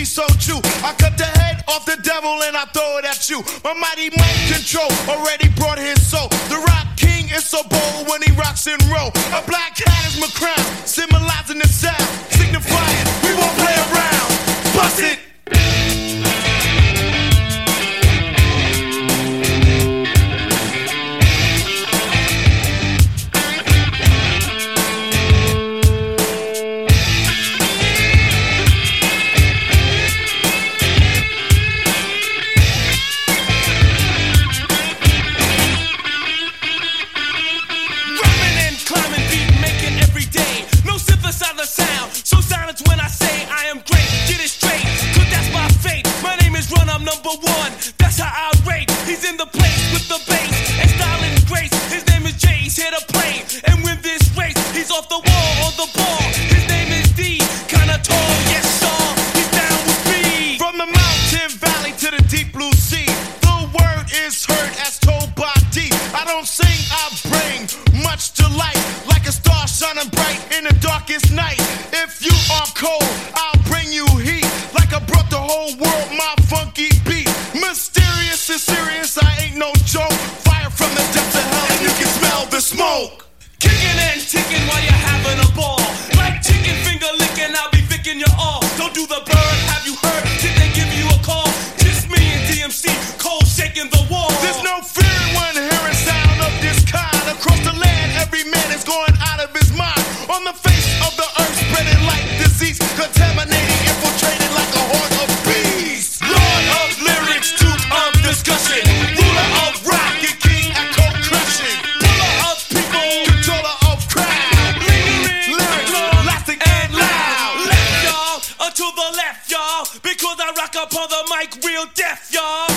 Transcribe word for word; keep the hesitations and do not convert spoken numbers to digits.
so true. I cut the head off the devil and I throw it at you. My mighty mind control already brought his soul. The rock king is so bold when he rocks and roll. A black cat is my crown, symbolizing the sound, signifying we won't play around. Bust it. Number one, that's how I rate. He's in the place with the bass and style and grace. His name is Jay, he's here to play and win this race. He's off the wall, on the ball. His name is D, kinda tall, yes sir. He's down with me. From the mountain valley to the deep blue sea, the word is heard as told by D. I don't sing, I bring much to light, like a star shining bright in the darkest night. If you are cold, I'll bring you heat, like I brought the whole world my funky beat. Mysterious and serious, I ain't no joke. Fire from the depths of hell and you can smell the smoke. Kicking and ticking while you're having a ball. Like chicken finger licking, I'll be vicking you all. Don't do the bird, have you heard? Did they give you a call? Just me and D M C, cold shaking the wall. There's no fear when hearing sound of this kind. Across the land, every man is going out of his mind. On the face of the earth, spreading like disease, contaminating, infiltrating like a horde of bees. Lord of lyrics, duke of discussion, ruler of rock and king echo crushing, puller of people, controller of crowd, lingering, lyrics, lasting and loud. Left y'all, uh, to the left y'all, because I rock up on the mic real deaf y'all.